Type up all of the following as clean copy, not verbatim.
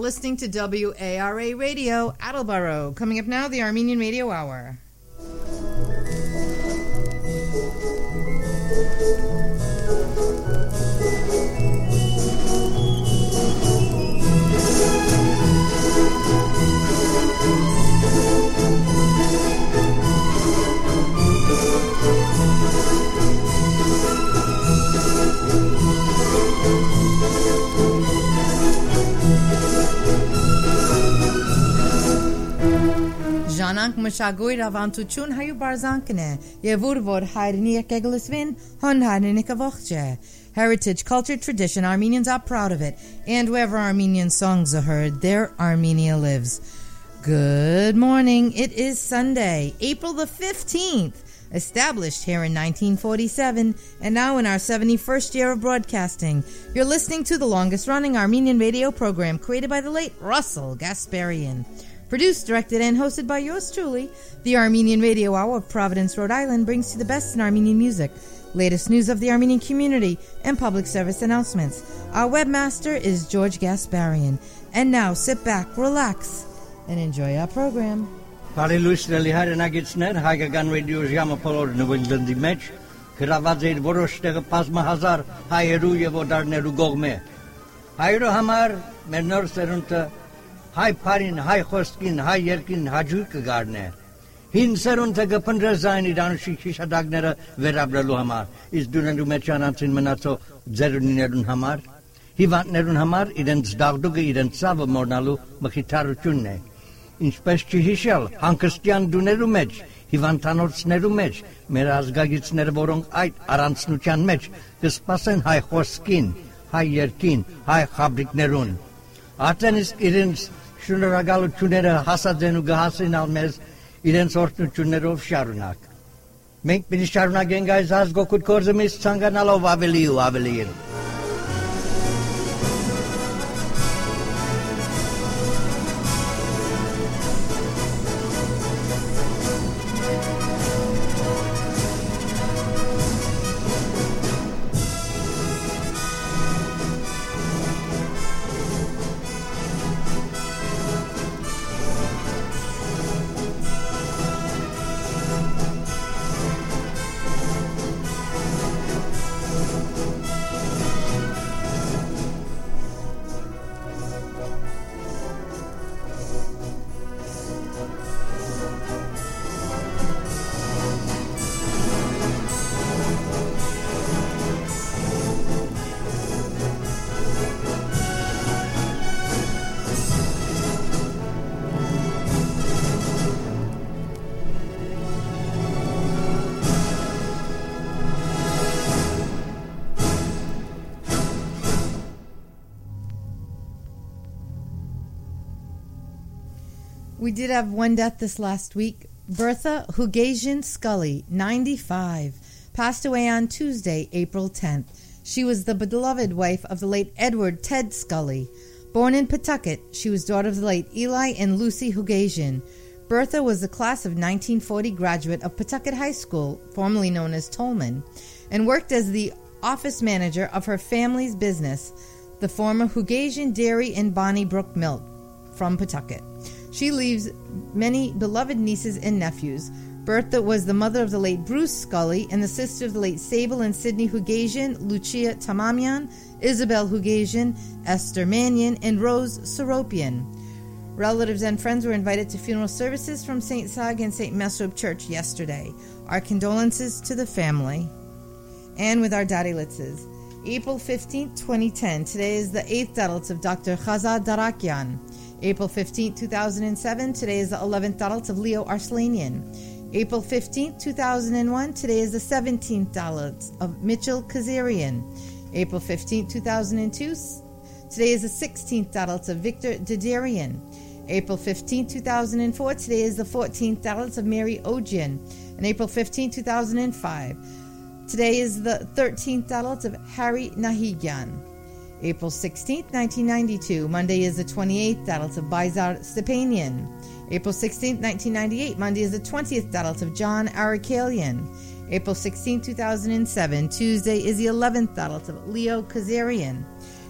listening to WARA Radio, Attleboro. Coming up now, the Armenian Radio Hour. Janank Mashagoy Ravantuchun Hayu Barzankane, Yevurvod Haidnik Eglisvin, Hun Haidnikavoche. Heritage, culture, tradition, Armenians are proud of it. And wherever Armenian songs are heard, there Armenia lives. Good morning. It is Sunday, April the 15th. Established here in 1947 and now in our 71st year of broadcasting. You're listening to the longest-running Armenian radio program created by the late Russell Gasparian. Produced, directed, and hosted by yours truly, the Armenian Radio Hour of Providence, Rhode Island brings you the best in Armenian music, latest news of the Armenian community, and public service announcements. Our webmaster is George Gasparian. And now, sit back, relax, and enjoy our program. Բարելույսների հայրենագիցներ հայկական ռադիո ժամը բոլոր նվիրդի մեջ գրաված էր որոշ տեղը բազմահազար հայերու եւ օտարներու կողմէ հայրո համար մեր նոր սերունդը հայ փարին հայ խոսքին հայ երկին հաջուկ կգարնե հին սերունդը կփնտրե զայն իրանշի շիշադակները վերաբրելու համար իսկ դուներու մեջ անցին մնացող ձերունիներուն համար հիվանդներուն համար իրենց դաղդուկը իրենց ցավը մորնալու մխիթարությունն է Ինչպես չհիշել, հանգստյան դուներու մեջ, հիվանդանոցներու մեջ, մեր ազգագիցները, որոնք այդ առանցնության մեջ կսպասեն հայ խոսքին, հայ երկին, հայ խաբրիկներուն։ Արդեն իսկ իրենց շնորհակալությունները հասած են ու կհասնեն մեզ իրենց օրհնություններով շարունակ։ Մենք պիտի շարունակենք այս ազգօգուտ գործը մեզ ցանկանալով ավելի ու ավելի։ We did have one death this last week. Bertha Hugasian Scully, 95, passed away on Tuesday, April 10th. She was the beloved wife of the late Edward Ted Scully. Born in Pawtucket, she was daughter of the late Eli and Lucy Hugasian. Bertha was a class of 1940 graduate of Pawtucket High School, formerly known as Tolman, and worked as the office manager of her family's business, the former Hugasian Dairy and Bonnie Brook Milk, from Pawtucket. She leaves many beloved nieces and nephews. Bertha was the mother of the late Bruce Scully and the sister of the late Sable and Sidney Hugasian, Lucia Tamamian, Isabel Hugasian, Esther Mannion, and Rose Seropian. Relatives and friends were invited to funeral services from St. Sag and St. Mesrop Church yesterday. Our condolences to the family. And with our Dadilitzes. April 15, 2010. Today is the 8th Dadilitz of Dr. Chazad Darakian. April 15, 2007. Today is the 11th Dadilitz of Leo Arslanian. April 15, 2001. Today is the 17th Dadilitz of Mitchell Kazarian. April 15, 2002. Today is the 16th Dadilitz of Victor Didarian. April 15, 2004. Today is the 14th Dadilitz of Mary Ojian. And April 15, 2005. Today is the 13th Dadilitz of Harry Nahigyan. April 16, 1992. Monday is the 28th Dadilitz of Baizar Stepanian. April 16, 1998. Monday is the 20th Dadilitz of John Arakalian. April 16, 2007. Tuesday is the 11th Dadilitz of Leo Kazarian.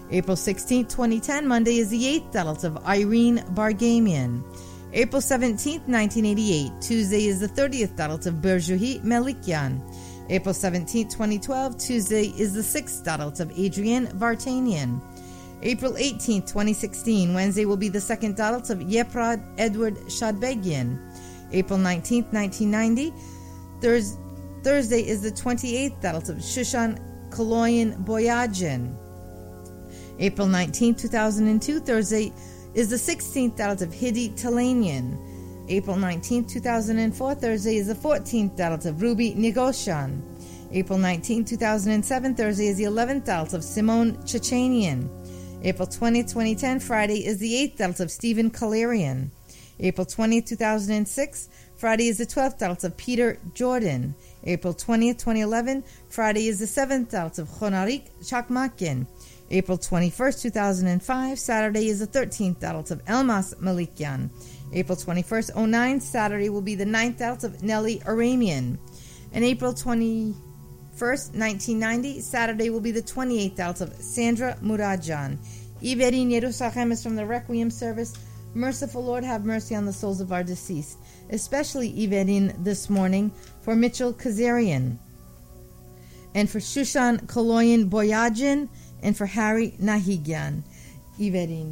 April 16th, 2010, Monday, is the 8th Dalit of Irene Bargamian. April 17th, 1988, Tuesday, is the 30th Dalit of Berjuhi Melikian. April 17th, 2012, Tuesday, is the 6th Dalit of Adrian Vartanian. April 18th, 2016, Wednesday will be the 2nd Dalit of Yeprad Edward Shadbegian. April 19th, 1990, Thursday is the 28th Dalit of Shushan Kaloyan Boyajin. April 19th, 2002, Thursday is the 16th Dalit of Hidi Talanian. April 19th, 2004, Thursday is the 14th Dalit of Ruby Negoshan. April 19th, 2007, Thursday is the 11th Dalit of Simone Chechanian. April 20th, 2010, Friday is the 8th Dalit of Stephen Kalarian. April 20th, 2006, Friday is the 12th Dalit of Peter Jordan. April 20th, 2011, Friday is the 7th Dalit of Chonarik Chakmakin. April 21st, 2005, Saturday is the 13th Dalit of Elmas Malikian. April 21st, 09, Saturday will be the 9th Dalit of Nelly Aramian. And April 21st, 1990, Saturday will be the 28th Dalit of Sandra Murajan. Iverin Yerusachem is from the Requiem service. Merciful Lord, have mercy on the souls of our deceased, especially Iverin this morning for Mitchell Kazarian, and for Shushan Kaloyan Boyajin, and for Harry Nahigyan. Iverin.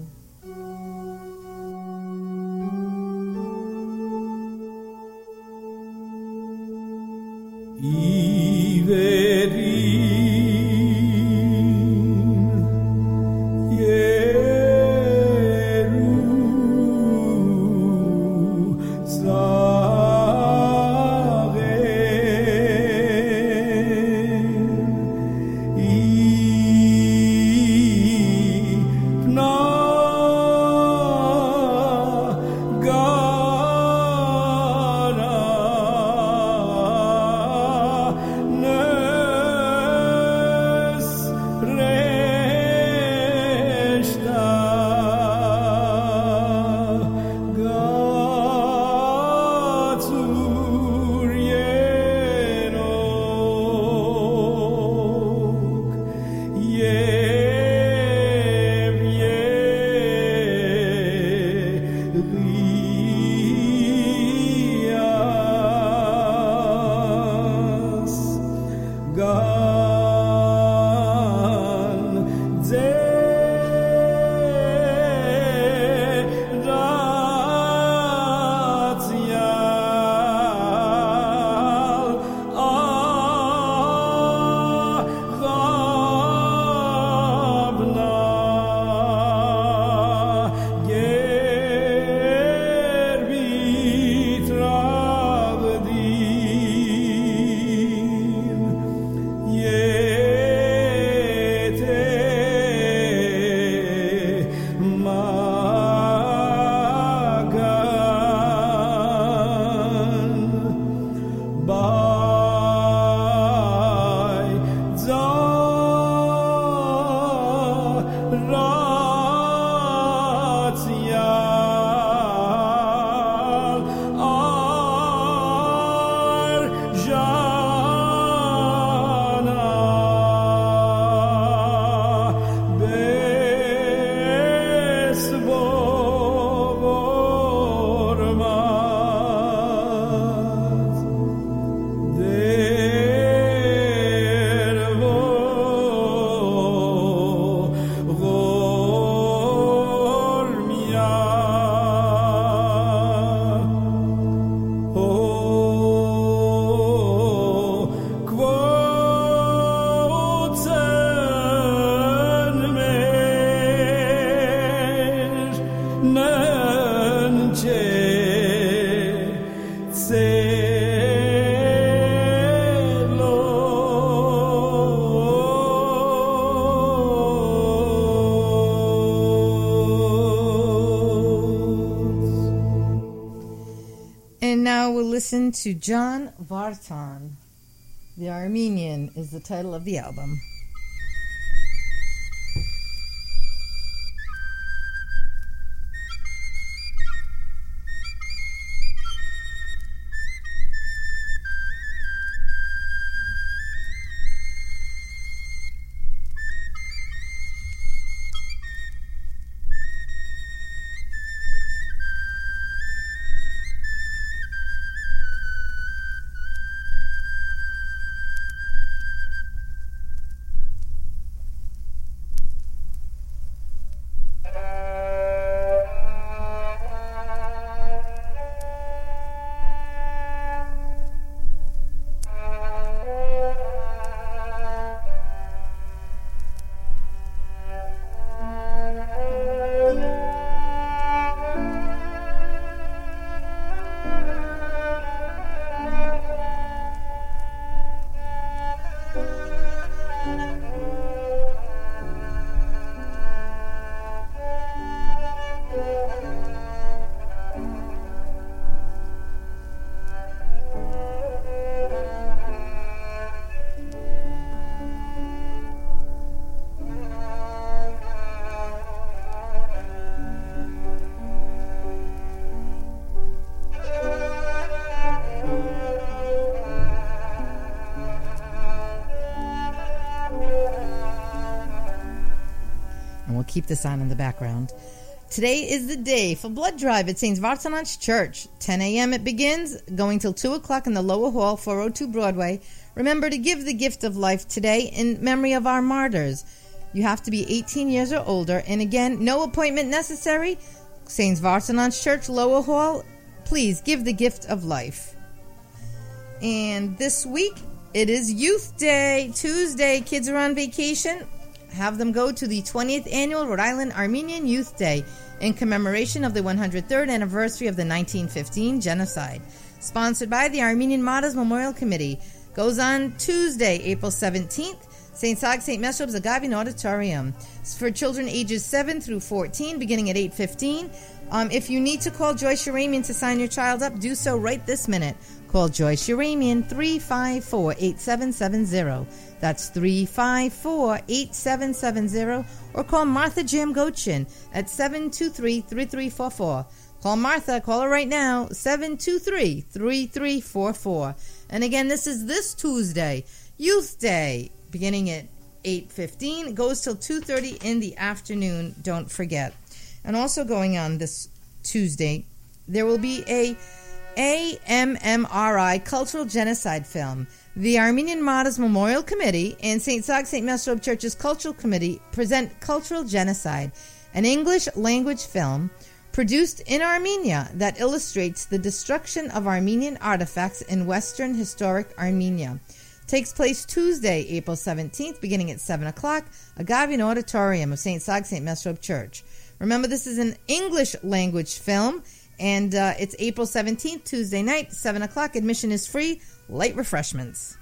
Listen to John Vartan. The Armenian is the title of the album. keep this on in the background. Today is the day for blood drive at St. Vartanant's Church. 10 a.m. it begins, going till 2 o'clock in the lower hall, 402 Broadway. Remember to give the gift of life today in memory of our martyrs. You have to be 18 years or older, and again, no appointment necessary. St. Vartanant's Church, lower hall. Please give the gift of life. And this week, it is Youth Day. Tuesday, kids are on vacation. Have them go to the 20th Annual Rhode Island Armenian Youth Day in commemoration of the 103rd anniversary of the 1915 genocide. Sponsored by the Armenian Martyrs Memorial Committee. Goes on Tuesday, April 17th, St. Sag St. Mesrob's Agavin Auditorium. It's for children ages 7 through 14, beginning at 8:15. If you need to call Joyce Uramian to sign your child up, do so right this minute. Call Joyce Uramian 354-8770. That's 354-8770. Or call Martha Jamgochin at 723-3344. Call Martha. Call her right now, 723-3344. And again, this is this Tuesday, Youth Day, beginning at 8:15. It goes till 2:30 in the afternoon. Don't forget. And also going on this Tuesday, there will be a AMMRI Cultural Genocide film. The Armenian Martyrs Memorial Committee and St. Sag St. Mesrob Church's Cultural Committee present Cultural Genocide, an English language film produced in Armenia that illustrates the destruction of Armenian artifacts in Western historic Armenia. Takes place Tuesday, April 17th, beginning at 7 o'clock, Agavin Auditorium of St. Sag St. Mesrob Church. Remember, this is an English language film, and it's April 17th, Tuesday night, 7 o'clock. Admission is free, light refreshments.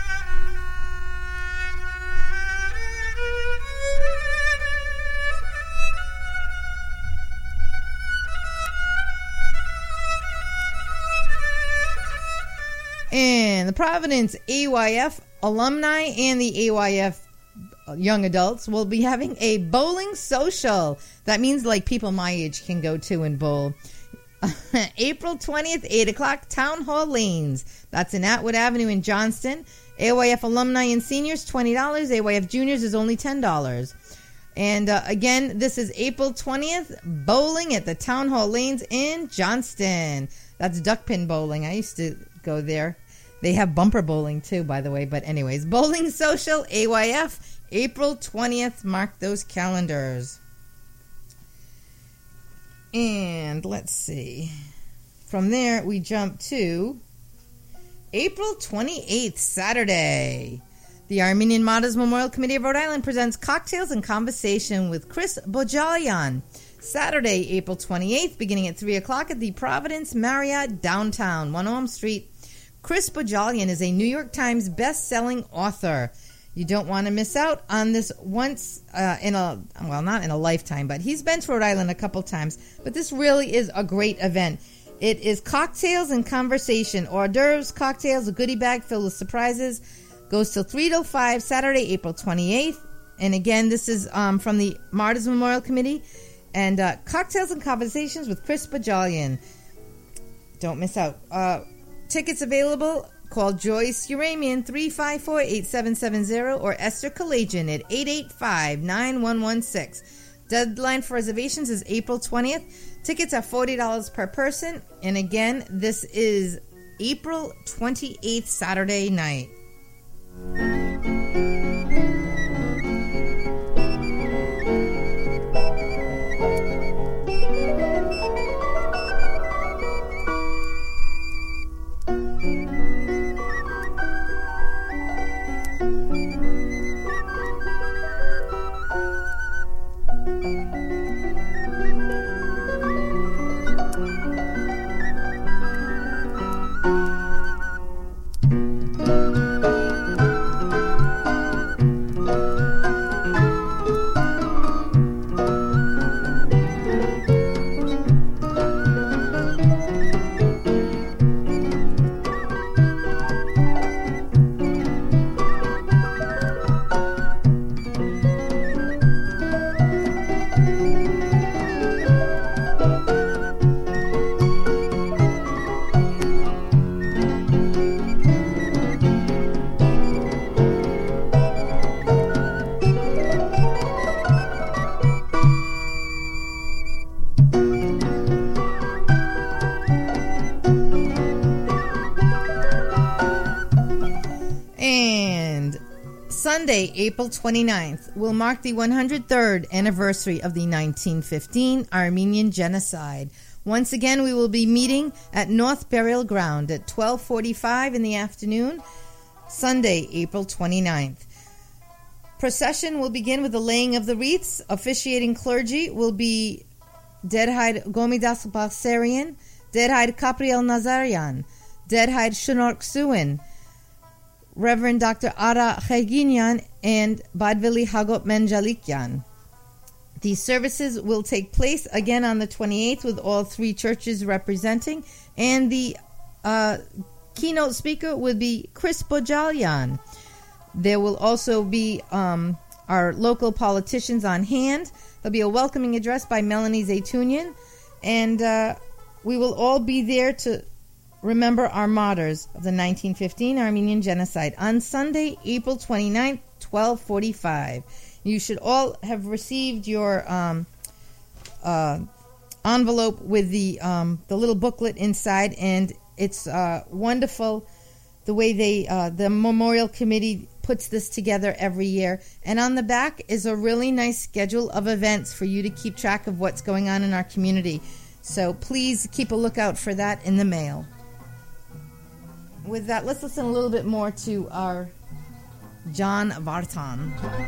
And the Providence AYF alumni and the AYF young adults will be having a bowling social. That means like people my age can go to and bowl. April 20th, 8 o'clock, Town Hall Lanes. That's in Atwood Avenue in Johnston. AYF alumni and seniors, $20. AYF juniors is only $10. And again, this is April 20th, bowling at the Town Hall Lanes in Johnston. That's duckpin bowling. I used to go there. They have bumper bowling too, by the way. But anyways, Bowling Social, AYF, April 20th. Mark those calendars. And let's see. From there, we jump to April 28th, Saturday. The Armenian Martyrs Memorial Committee of Rhode Island presents Cocktails and Conversation with Chris Bojalian. Saturday, April 28th, beginning at 3 o'clock at the Providence Marriott downtown, 1 Elm Street. Chris Bojalian is a New York Times best-selling author. You don't want to miss out on this once not in a lifetime, but he's been to Rhode Island a couple times. But this really is a great event. It is Cocktails and Conversation, hors d'oeuvres, cocktails, a goodie bag filled with surprises. Goes till 3 till 5, Saturday, April 28th. And again, this is from the Martyrs Memorial Committee. And Cocktails and Conversations with Chris Bojalian. Don't miss out. Tickets available. Call Joyce Uramian 354-8770 or Esther Kalajian at 885-9116. Deadline for reservations is April 20th. Tickets are $40 per person. And again, this is April 28th, Saturday night. Sunday, April 29th, will mark the 103rd anniversary of the 1915 Armenian Genocide. Once again, we will be meeting at North Burial Ground at 12:45 in the afternoon, Sunday, April 29th. Procession will begin with the laying of the wreaths. Officiating clergy will be Derhaid Gomidas Balsarian, Derhaid Capriel Nazarian, Derhaid Shunork Suin, Reverend Dr. Ara Khaginyan, and Badvili Hagot Menjalikyan. These services will take place again on the 28th with all three churches representing, and the keynote speaker would be Chris Bojalyan. There will also be our local politicians on hand. There'll be a welcoming address by Melanie Zaytunian, and we will all be there to remember our martyrs of the 1915 Armenian Genocide on Sunday, April 29th, 12:45. You should all have received your envelope with the little booklet inside, and it's wonderful the way the Memorial Committee puts this together every year. And on the back is a really nice schedule of events for you to keep track of what's going on in our community. So please keep a lookout for that in the mail. With that, let's listen a little bit more to our John Vartan.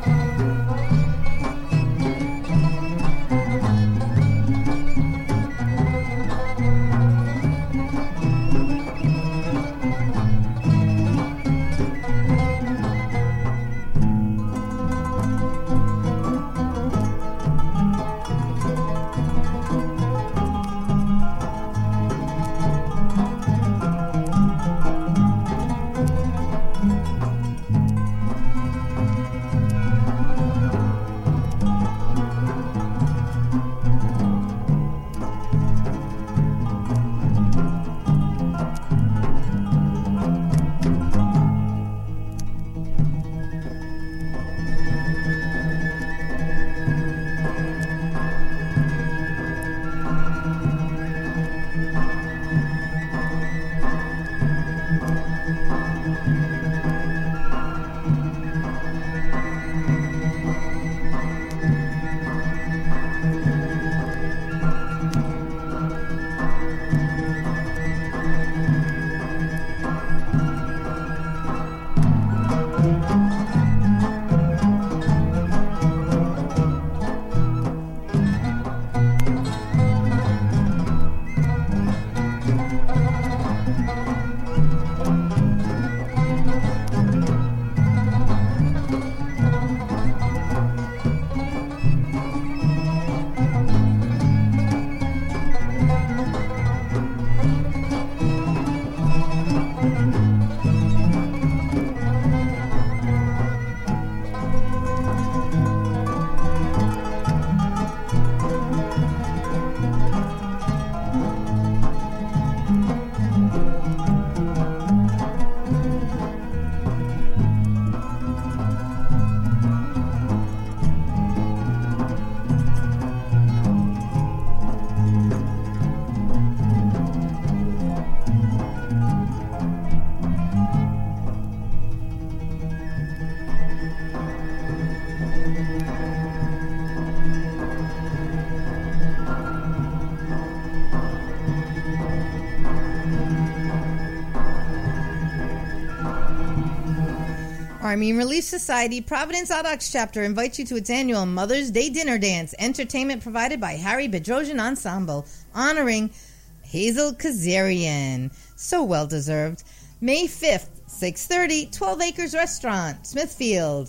Armenian Relief Society Providence Audax chapter invites you to its annual Mother's Day dinner dance. Entertainment provided by Harry Bedrosian Ensemble, honoring Hazel Kazarian. So well deserved. May 5th, 6:30, 12 Acres Restaurant, Smithfield.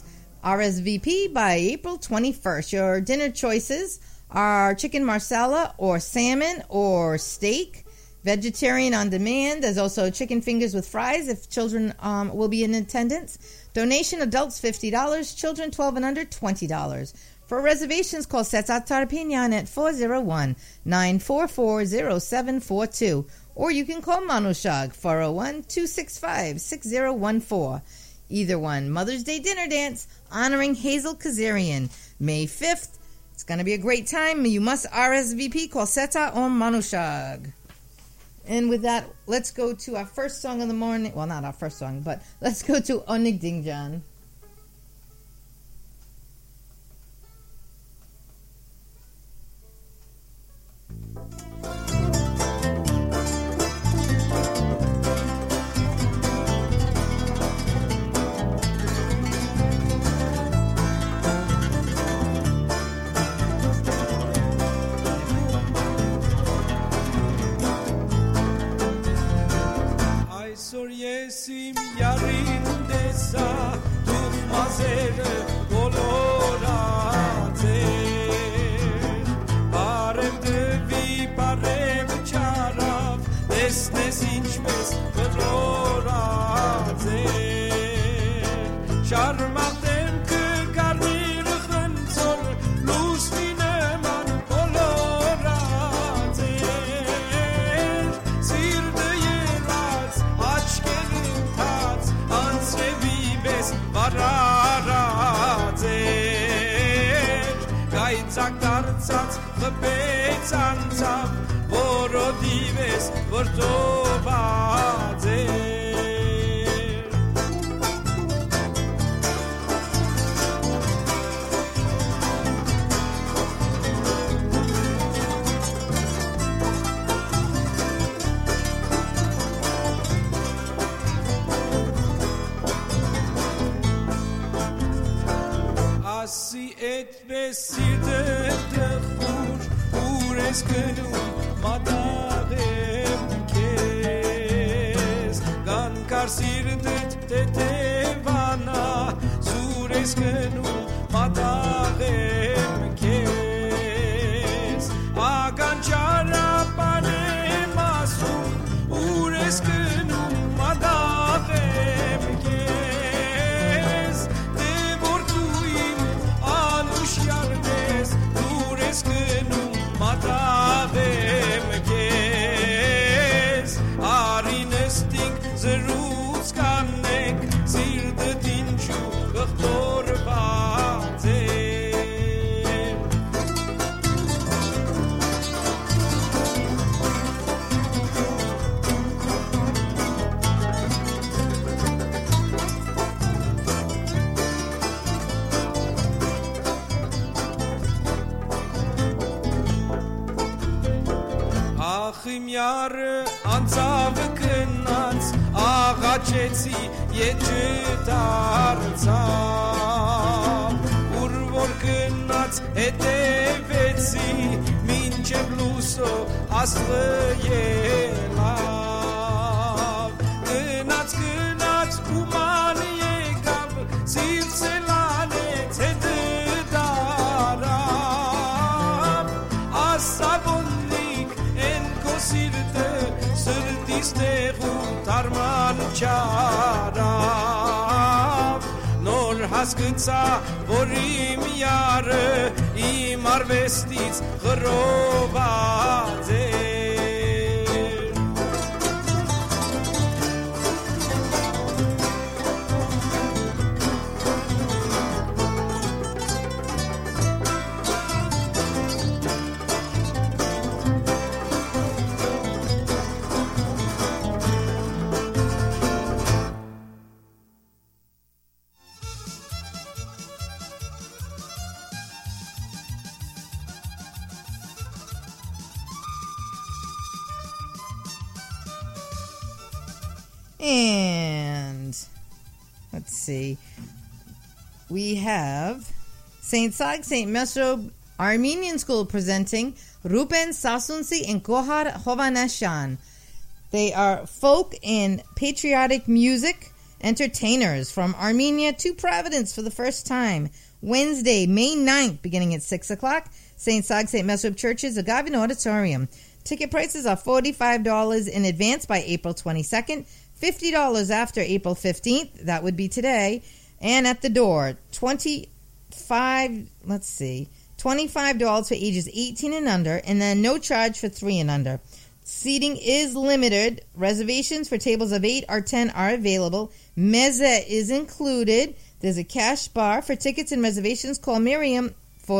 RSVP by April 21st. Your dinner choices are chicken marsala or salmon or steak. Vegetarian on demand. There's also chicken fingers with fries if children will be in attendance. Donation, adults $50, children 12 and under $20. For reservations, call Setzat Tarpinyan at 401-944-0742. Or you can call Manushag, 401-265-6014. Either one. Mother's Day dinner dance honoring Hazel Kazarian. May 5th. It's going to be a great time. You must RSVP. Call Seta or Manushag. And with that, let's go to our first song of the morning. Well, not our first song, but let's go to Onig Dingjan. Yesim yarindesa tuhmazere kolorate parem devi parem charav desnes inchmes kolorate sharmatem ke karnir khanzor lusvine man kolorate sirde yeraz Vararadzer Gaitzak dartzatz Gebetzantzak Vorodives Vortobadzer Asi et besirde de khur ures genum madagem kes gan karsirdet tetevana sures genum madagem kes agan chara pane masum ures genum madagem kes Yardes, dures genum matavem kes Arinestik zeruz kanek Zirde dinchu gachtor bazer Achim Jahre anzav knats agachetsi yechetarzav urvor knats etevetsi minche bluso asleyelav knats uman yegav sirselane tedarav asavon Sirte, sirtiste tarman charav Nor haskutsa vorim yare imar vestits gerovazer And let's see. We have St. Sag, St. Mesrob Armenian School presenting Rupen Sasunsi and Kohar Hovaneshan. They are folk and patriotic music entertainers from Armenia to Providence for the first time. Wednesday, May 9th, beginning at 6 o'clock, St. Sag, St. Mesrob Church's Agavin Auditorium. Ticket prices are $45 in advance by April 22nd, $50 after April 15th, that would be today, and at the door, $25 for ages 18 and under, and then no charge for 3 and under. Seating is limited. Reservations for tables of 8 or 10 are available. Meze is included. There's a cash bar. For tickets and reservations, call Miriam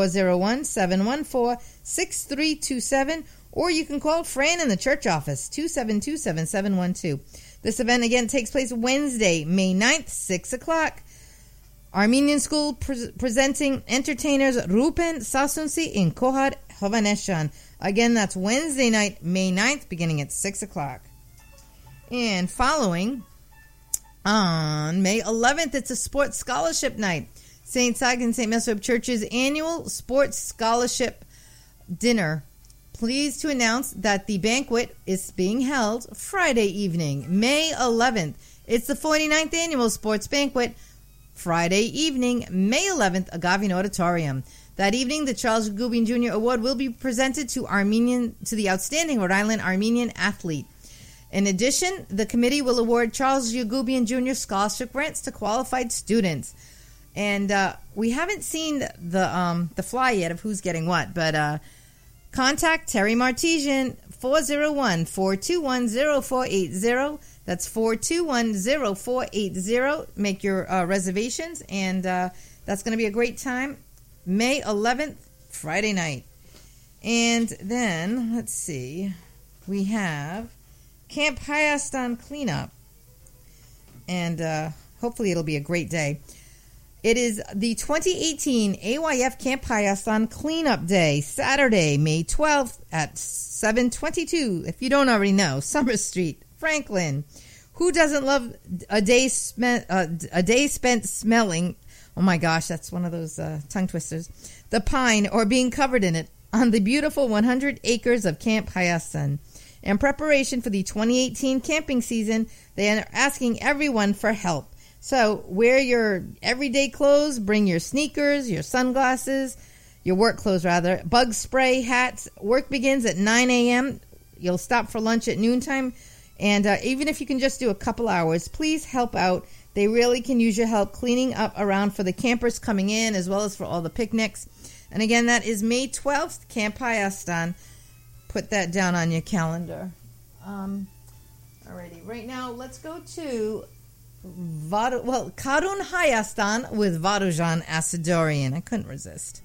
401-714-6327, or you can call Fran in the church office, 272-7712. This event again takes place Wednesday, May 9th, 6 o'clock. Armenian School presenting entertainers Rupen Sasunsi and Kohar Hovaneshon. Again, that's Wednesday night, May 9th, beginning at 6 o'clock. And following on May 11th, it's a sports scholarship night. St. Sagan and St. Mesrop Church's annual sports scholarship dinner. Pleased to announce that the banquet is being held Friday evening, May 11th. It's the 49th annual sports banquet, Friday evening, May 11th, Agavin Auditorium. That evening, the Charles Yagubian Jr. Award will be presented to the outstanding Rhode Island Armenian athlete. In addition, the committee will award Charles Yagubian Jr. scholarship grants to qualified students. And we haven't seen the fly yet of who's getting what, but contact Terry Martesian, 401-421-0480. That's 421-0480. Make your reservations, and that's going to be a great time. May 11th, Friday night. And then, let's see, we have Camp Hayastan cleanup. And hopefully it'll be a great day. It is the 2018 AYF Camp Hayastan Cleanup Day, Saturday, May 12th at 722, if you don't already know, Summer Street, Franklin. Who doesn't love a day spent smelling, oh my gosh, that's one of those tongue twisters, the pine or being covered in it on the beautiful 100 acres of Camp Hayastan. In preparation for the 2018 camping season, they are asking everyone for help. So wear your everyday clothes, bring your sneakers, your sunglasses, your work clothes rather, bug spray, hats. Work begins at 9 a.m. You'll stop for lunch at noontime. And even if you can just do a couple hours, please help out. They really can use your help cleaning up around for the campers coming in as well as for all the picnics. And again, that is May 12th, Camp Hayastan. Put that down on your calendar. Alrighty, right now let's go to Karun Hayastan with Varujan Asadorian. I couldn't resist.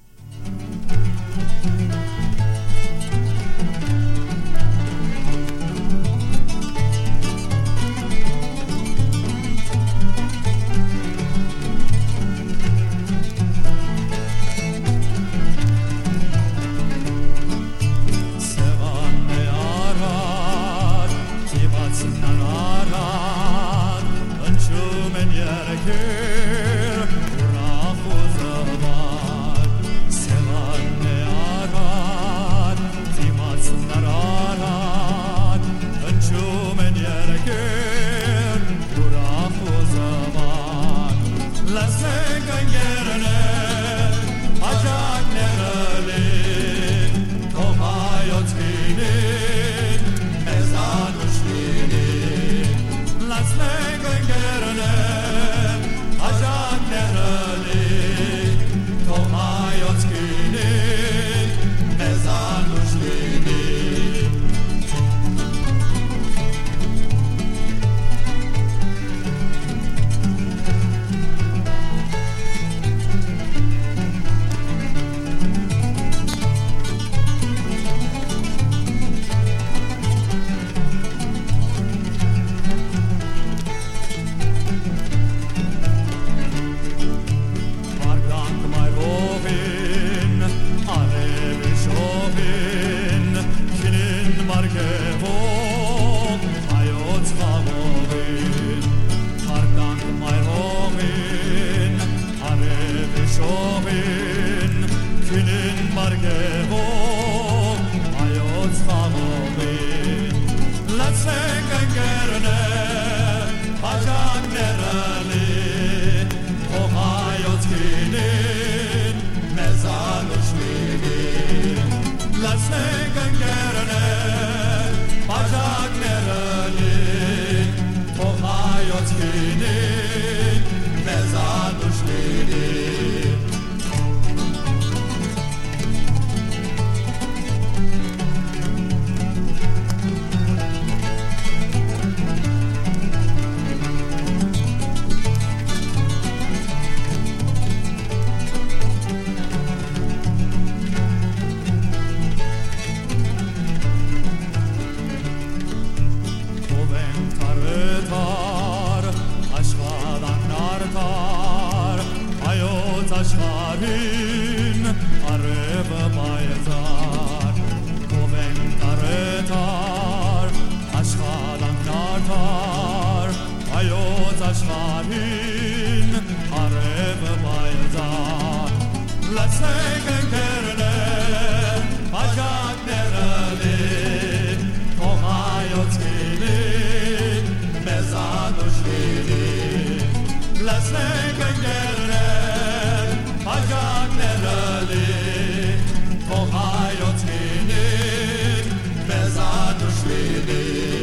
Marin, Areva Bailzan, let's take a kerele, Pajak nerale, Ohayot skili, Mezano shvili, let's take a kerele, Pajak nerale, Ohayot skili, Mezano shvili.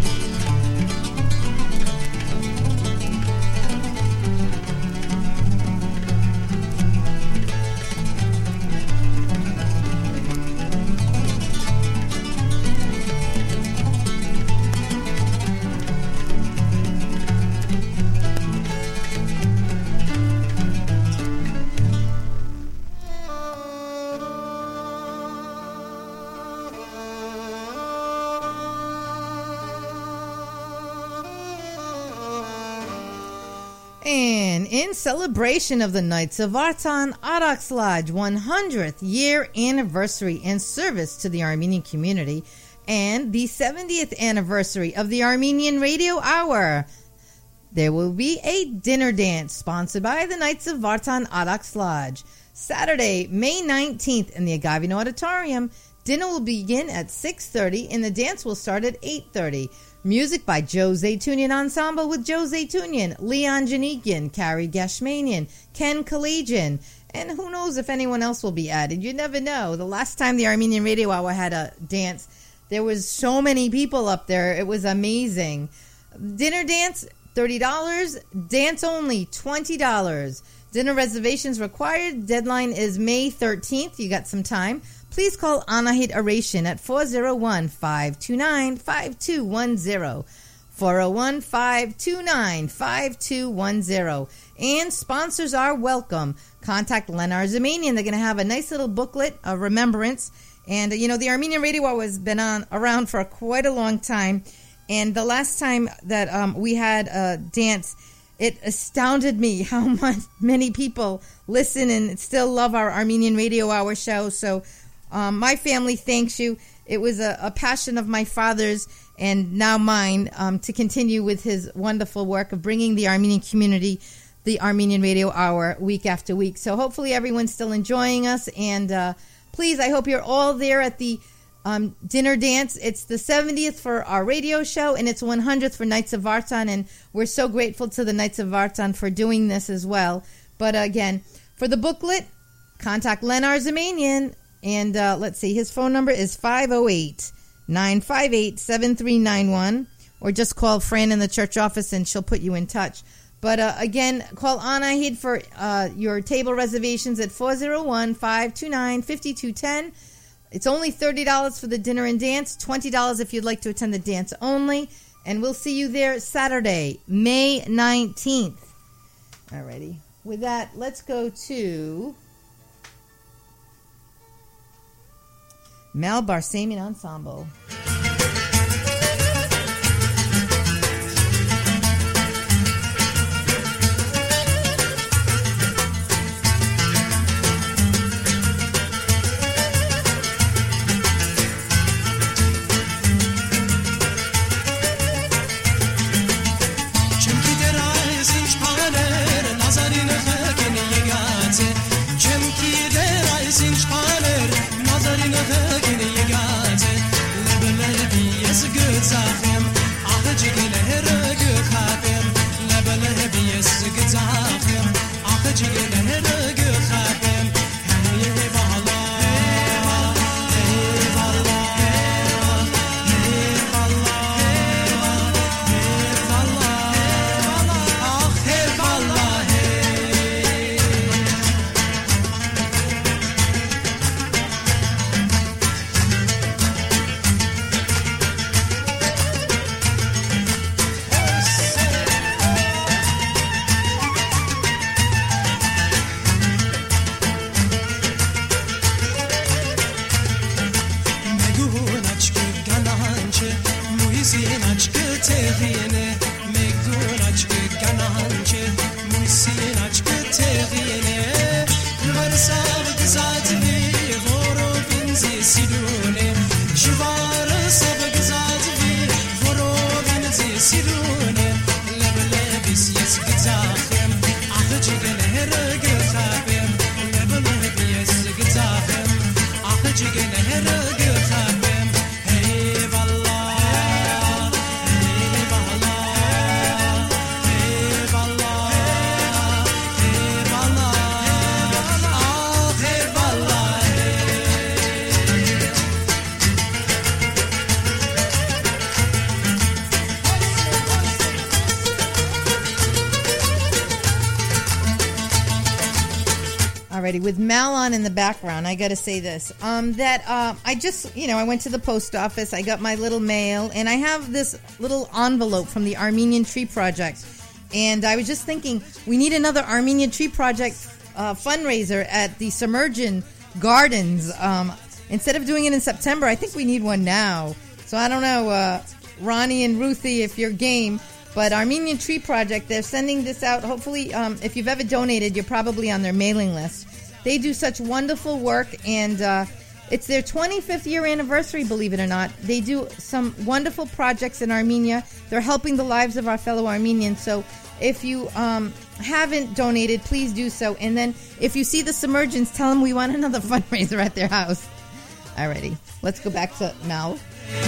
And in celebration of the Knights of Vartan Araks Lodge 100th year anniversary and service to the Armenian community and the 70th anniversary of the Armenian Radio Hour, there will be a dinner dance sponsored by the Knights of Vartan Araks Lodge. Saturday, May 19th in the Agavino Auditorium. Dinner will begin at 6:30 and the dance will start at 8:30. Music by Joe Zaytunian Ensemble with Joe Zaytunian, Leon Janikian, Carrie Gashmanian, Ken Kalajian, and who knows if anyone else will be added. You never know. The last time the Armenian Radio Hour had a dance, there was so many people up there. It was amazing. Dinner dance, $30. Dance only, $20. Dinner reservations required. Deadline is May 13th. You got some time. Please call Anahit Aration at 401-529-5210. 401-529-5210. And sponsors are welcome. Contact Lenar Zamanian. They're going to have a nice little booklet of remembrance. And, you know, the Armenian Radio Hour has been around for quite a long time. And the last time that we had a dance, it astounded me how many people listen and still love our Armenian Radio Hour show. So my family thanks you. It was a passion of my father's and now mine to continue with his wonderful work of bringing the Armenian community the Armenian Radio Hour week after week. So hopefully everyone's still enjoying us. And please, I hope you're all there at the dinner dance. It's the 70th for our radio show, and it's 100th for Knights of Vartan. And we're so grateful to the Knights of Vartan for doing this as well. But again, for the booklet, contact Lenar Zamanian. And let's see, his phone number is 508-958-7391. Or just call Fran in the church office and she'll put you in touch. But again, call Anahid for your table reservations at 401-529-5210. It's only $30 for the dinner and dance, $20 if you'd like to attend the dance only. And we'll see you there Saturday, May 19th. Alrighty. With that, let's go to Mel Barsamian Ensemble. Sirune, lebe lebis yes gizar. Alrighty, with Mal on in the background, I got to say this. I just, I went to the post office, I got my little mail, and I have this little envelope from the Armenian Tree Project. And I was just thinking, we need another Armenian Tree Project fundraiser at the Submergent Gardens. Instead of doing it in September, I think we need one now. So I don't know, Ronnie and Ruthie, if you're game. But Armenian Tree Project, they're sending this out. Hopefully, if you've ever donated, you're probably on their mailing list. They do such wonderful work, and it's their 25th year anniversary, believe it or not. They do some wonderful projects in Armenia. They're helping the lives of our fellow Armenians. So if you haven't donated, please do so. And then if you see the Submergents, tell them we want another fundraiser at their house. Alrighty, let's go back to Mal.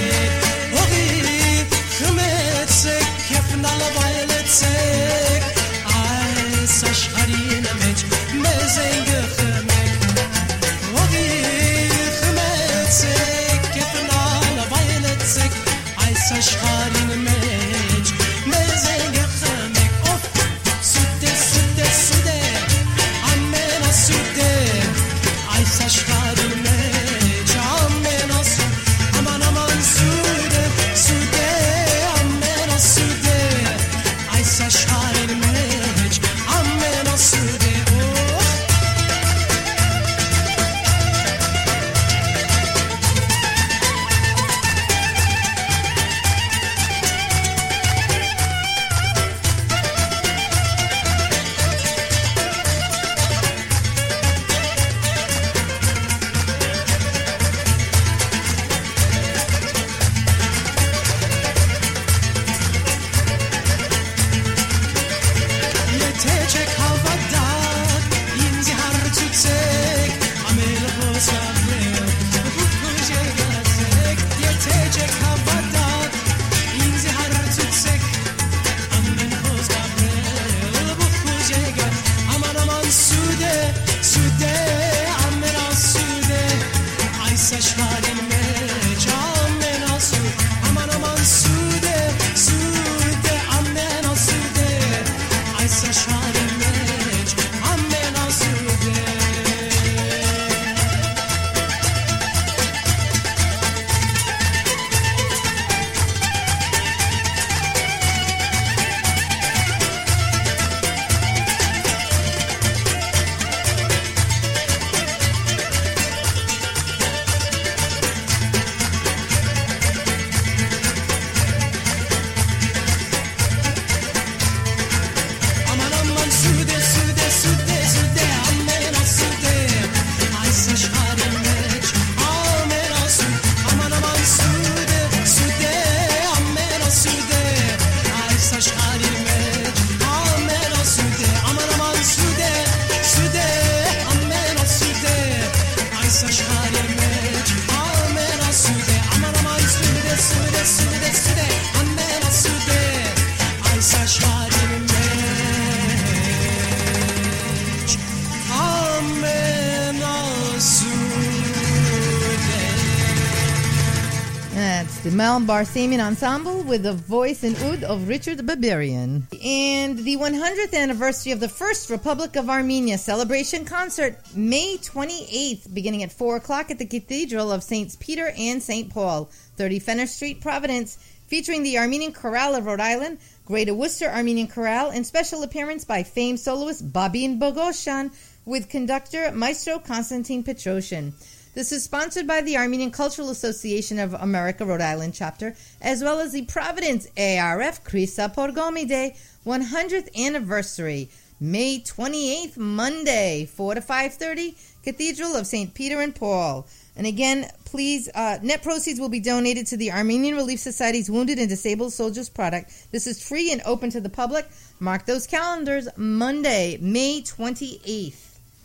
The Mal Barsamian Ensemble with the voice and oud of Richard Barbarian. And the 100th anniversary of the First Republic of Armenia celebration concert, May 28th, beginning at 4 o'clock at the Cathedral of Saints Peter and St. Paul, 30 Fenner Street, Providence, featuring the Armenian Chorale of Rhode Island, Greater Worcester Armenian Chorale, and special appearance by famed soloist Babin Bogoshan with conductor Maestro Konstantin Petrosyan. This is sponsored by the Armenian Cultural Association of America, Rhode Island chapter, as well as the Providence ARF Krisa Porgomide 100th anniversary, May 28th, Monday, 4 to 5:30, Cathedral of St. Peter and Paul. And again, please, net proceeds will be donated to the Armenian Relief Society's Wounded and Disabled Soldiers Product. This is free and open to the public. Mark those calendars, Monday, May 28th.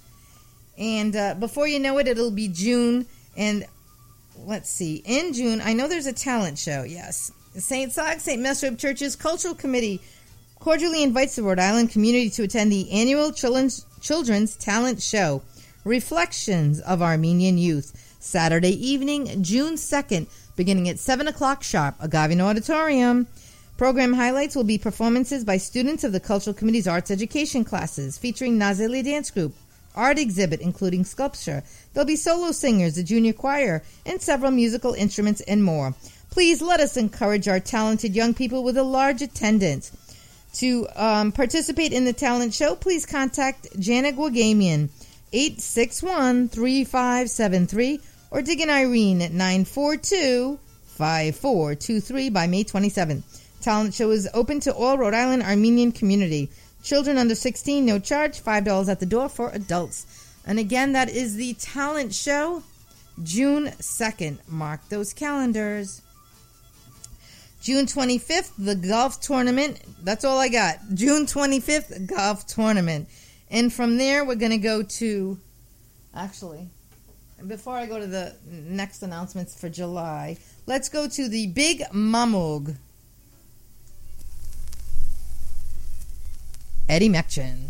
And before you know it, it'll be June. And let's see, in June, I know there's a talent show, yes. St. Sag, St. Mesrib Church's Cultural Committee cordially invites the Rhode Island community to attend the annual Children's Talent Show, Reflections of Armenian Youth, Saturday evening, June 2nd, beginning at 7 o'clock sharp, Agavin Auditorium. Program highlights will be performances by students of the Cultural Committee's Arts Education classes, featuring Nazeli Dance Group, art exhibit, including sculpture. There'll be solo singers, a junior choir, and several musical instruments and more. Please let us encourage our talented young people with a large attendance. To participate in the talent show, please contact Janet Wagamian, 861-3573, or Diggin' Irene at 942-5423 by May 27th. Talent show is open to all Rhode Island Armenian community. Children under 16, no charge, $5 at the door for adults. And again, that is the talent show, June 2nd. Mark those calendars. June 25th, the golf tournament. That's all I got. June 25th, golf tournament. And from there, we're going to go to, actually, before I go to the next announcements for July, let's go to the Big Mamug. Eddie Mekchin.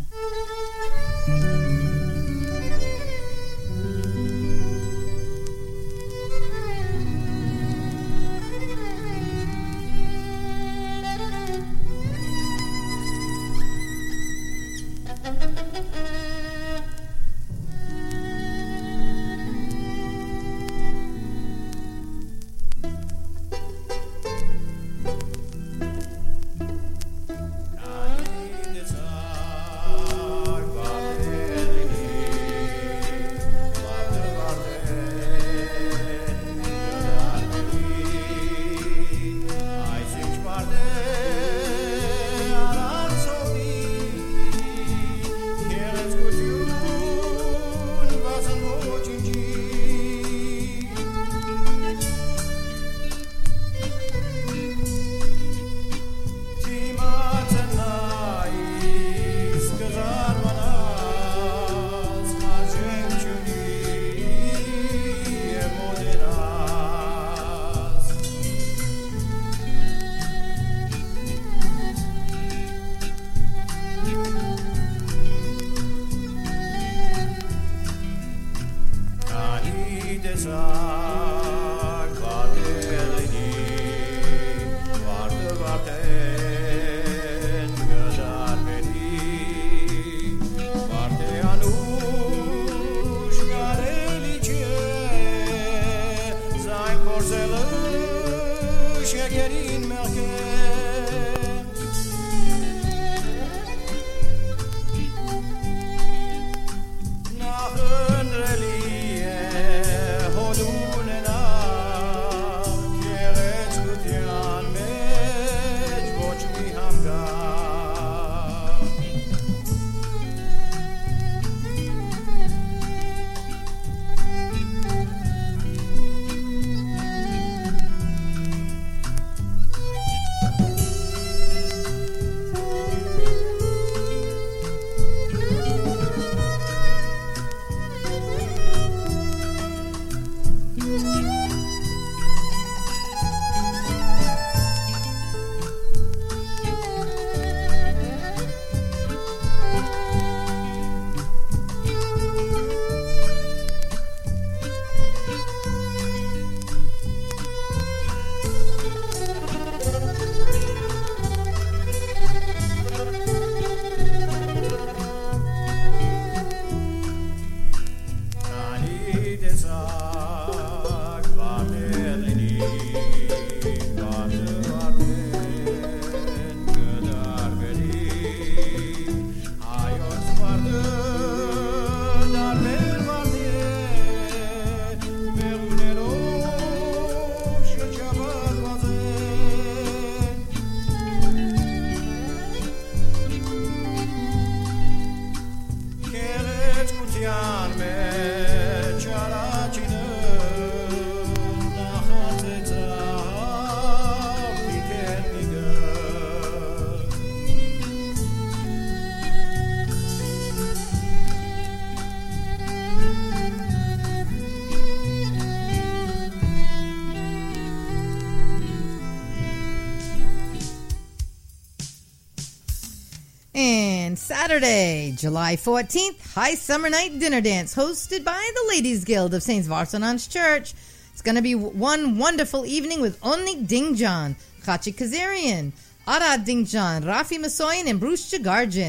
And Saturday, July 14th, High Summer Night Dinner Dance, hosted by the Ladies Guild of St. Varsanan's Church. It's going to be one wonderful evening with Onik Dingjan, Chachi Kazarian, Arad Dingjan, Rafi Masoyan, and Bruce Jagarjan.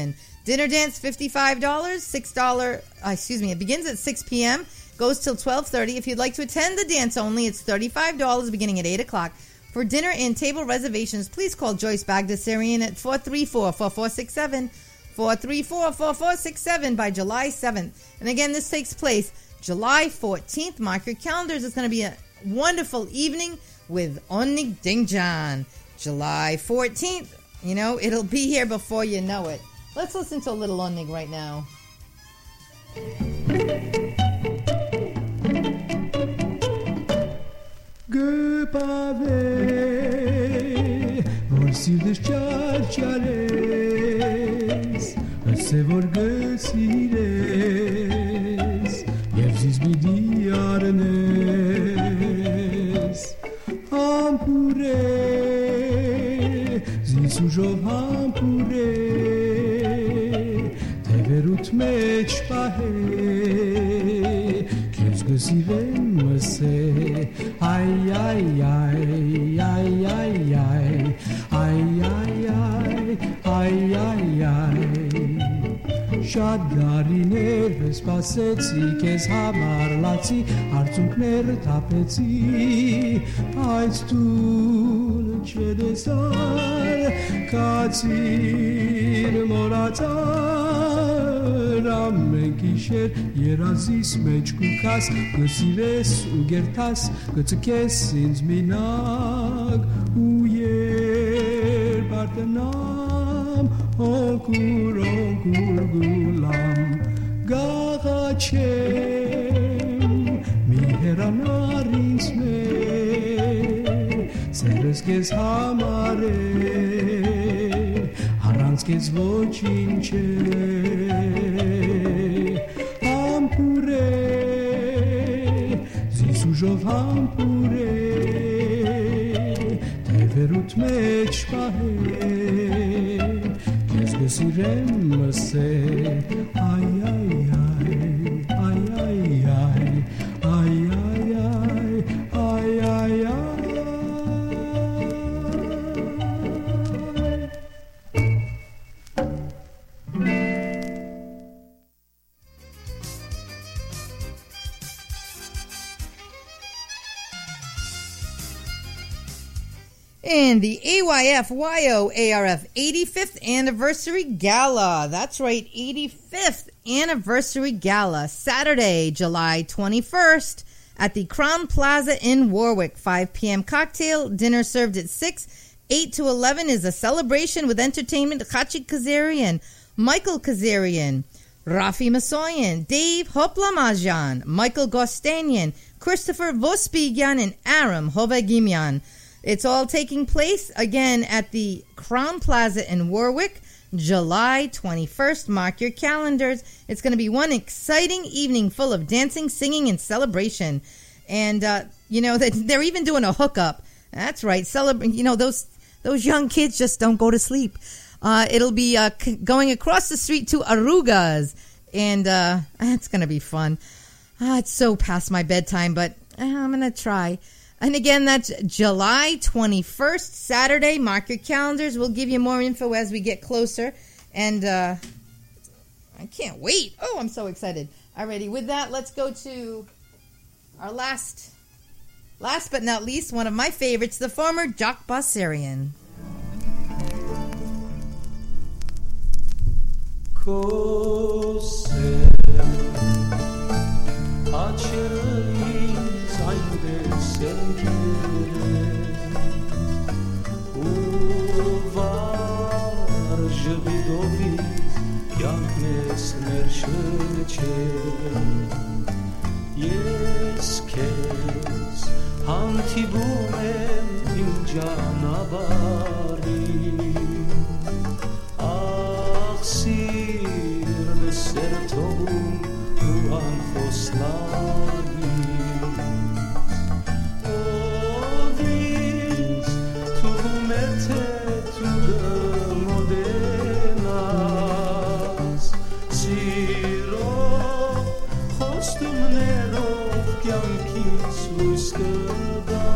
Dinner dance, $55, $6, it begins at 6 p.m., goes till 12:30. If you'd like to attend the dance only, it's $35 beginning at 8 o'clock. For dinner and table reservations, please call Joyce Bagdasarian at 434-4467, 434-4467 by July 7th. And again, this takes place July 14th. Mark your calendars. It's going to be a wonderful evening with Onnig Dingjan. July 14th. You know, it'll be here before you know it. Let's listen to a little Onnig right now. Գպավե որ սիրտս ճարճարես ասե որ գսիրես եւ զիս բիդի արնես համբուրե զիս ուժով համբուրե թևերուտ մեջ պահե քեզ գսիրեմ մսե ay ay ay ay ay ay ay ay ay ay Շատ դարիներ սպասեցի քեզ համար լացի արցունքներ թափեցի բայց դու չդեսար կացիր մորացար ամեն գիշեր երազիս մեջ կուքաս կսիրես ու գերտաս կծկես ինձ մինակ ու երբ արտենամ օնկուր գուլամ գաղաչեմ մի հերանար ինձ մեր սերս կեզ համար է առանց կեզ ոչինչ է համբուր է զիս ուժով համբուր է թևերուտ մեջ պահե Sirem se ay ay ay ay ay ay ay ay ay ay And the AYF-YO-ARF 85th Anniversary Gala. That's right, 85th Anniversary Gala. Saturday, July 21st at the Crown Plaza in Warwick. 5 p.m. cocktail, dinner served at 6. 8 to 11 is a celebration with entertainment. Chachi Kazarian, Michael Kazarian, Rafi Masoyan, Dave Hoplamajan, Michael Gostanian, Christopher Vospigyan, and Aram Hovagimian. It's all taking place, again, at the Crown Plaza in Warwick, July 21st. Mark your calendars. It's going to be one exciting evening full of dancing, singing, and celebration. And, they're even doing a hookup. That's right. Those young kids just don't go to sleep. It'll be going across the street to Arugas. And it's going to be fun. It's so past my bedtime, but I'm going to try. And again, that's July 21st, Saturday. Mark your calendars. We'll give you more info as we get closer. And I can't wait. Oh, I'm so excited. Alrighty, with that, let's go to our last but not least, one of my favorites, the former Jock Bossarian. Ես քեզ հանդիպում եմ իմ ճանապարհին ախ սիրտը սերտում ու անխոսլալի ով ինձ թվում է թե դու մոդենաս սիրո խոստումներով կյանքից լույս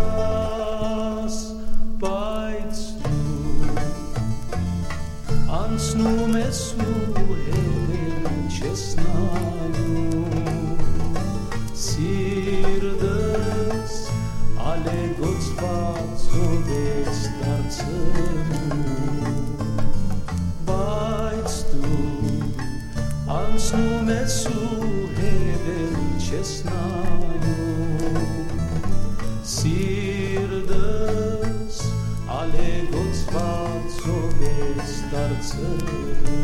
կգաս բայց դու Ansnu mesu hevel chesnayu Sirdes ale gotsvat zodes dartsenu Weitst du Ansnu mesu hevel chesnayu Sirdes ale gotsvat zodes dartsenu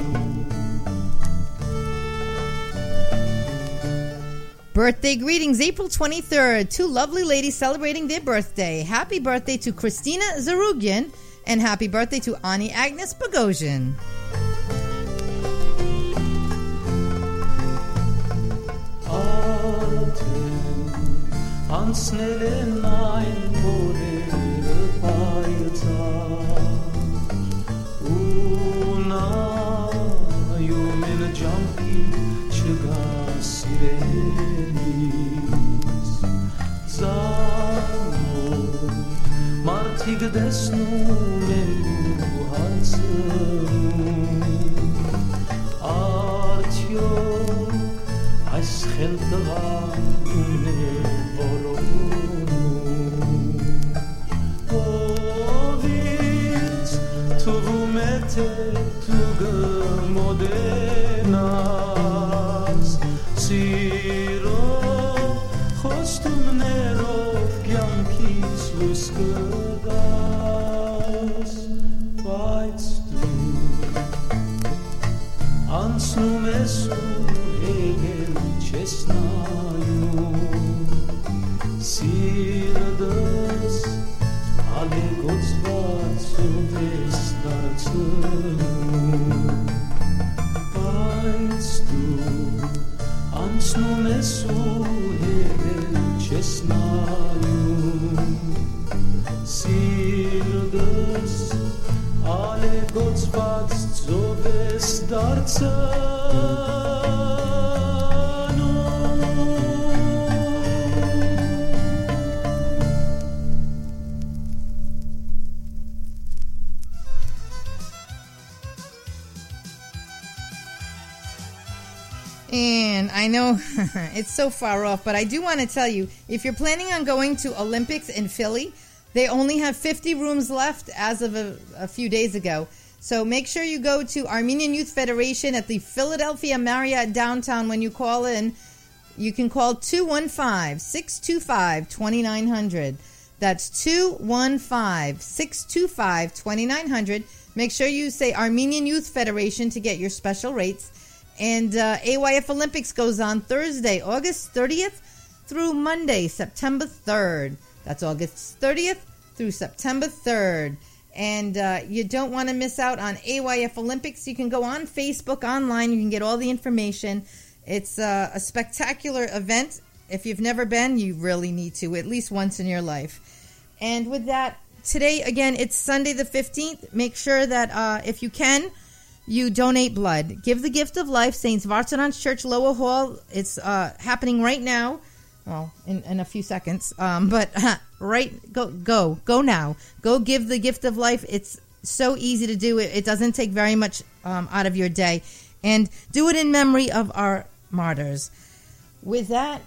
Birthday greetings, April 23rd. Two lovely ladies celebrating their birthday. Happy birthday to Christina Zarugian and happy birthday to Ani Agnes Bogosian. Martigdesnu menu hatsenu Artyom Ais cheltran une boronu Ovitz tuvumete tuge modenas Siro chostum nerov giankis luskedas Weitst du Ansnu mesu hegel chesnayu Sirdes ale gotsvat zodes dartsenu Weitst du Ansnu mesu hegel chesnayu Sirdes ale gotsvat zodes dartsenu And I know it's so far off, but I do want to tell you, if you're planning on going to Olympics in Philly, they only have 50 rooms left as of a few days ago. So make sure you go to Armenian Youth Federation at the Philadelphia Marriott downtown when you call in. You can call 215-625-2900. That's 215-625-2900. Make sure you say Armenian Youth Federation to get your special rates. And AYF Olympics goes on Thursday, August 30th through Monday, September 3rd. That's August 30th through September 3rd. And you don't want to miss out on AYF Olympics. You can go on Facebook, online. You can get all the information. It's a spectacular event. If you've never been, you really need to, at least once in your life. And with that, today, again, it's Sunday the 15th. Make sure that if you can, you donate blood. Give the gift of life, St. Vartanans Church, Lower Hall. It's happening right now. Well, in a few seconds. But go now. Go give the gift of life. It's so easy to do. It doesn't take very much out of your day. And do it in memory of our martyrs. With that,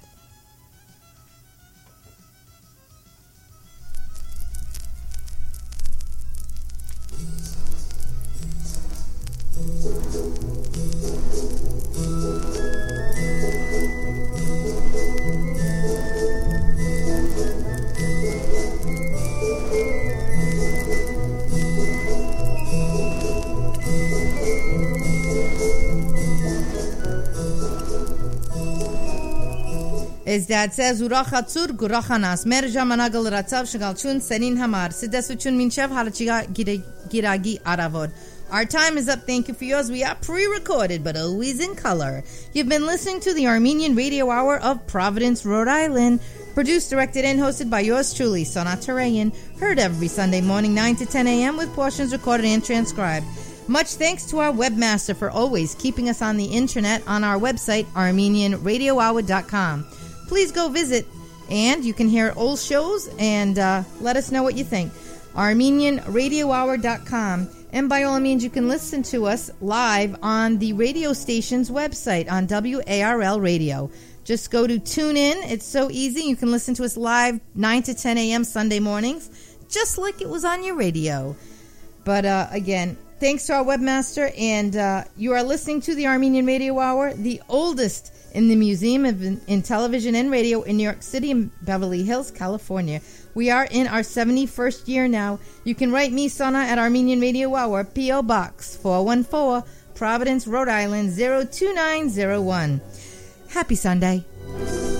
as Dad says, Urachatzur Gurachanas, Mer Jamanagal Ratzav Shagalchun Senin Hamar, Sidesuchun Minchev Halachiga Giragi Aravod. Our time is up. Thank you for yours. We are pre-recorded, but always in color. You've been listening to the Armenian Radio Hour of Providence, Rhode Island. Produced, directed, and hosted by yours truly, Sonat Tarayan. Heard every Sunday morning, 9 to 10 a.m. with portions recorded and transcribed. Much thanks to our webmaster for always keeping us on the internet on our website, ArmenianRadioHour.com. Please go visit, and you can hear old shows and let us know what you think. ArmenianRadioHour.com. And by all means, you can listen to us live on the radio station's website on WARL Radio. Just go to TuneIn. It's so easy. You can listen to us live 9 to 10 a.m. Sunday mornings, just like it was on your radio. But again, thanks to our webmaster. And you are listening to the Armenian Radio Hour, the oldest in the Museum in Television and Radio in New York City and Beverly Hills, California. We are in our 71st year now. You can write me, Sana, at Armenian Radio Hour, P.O. Box 414, Providence, Rhode Island, 02901. Happy Sunday.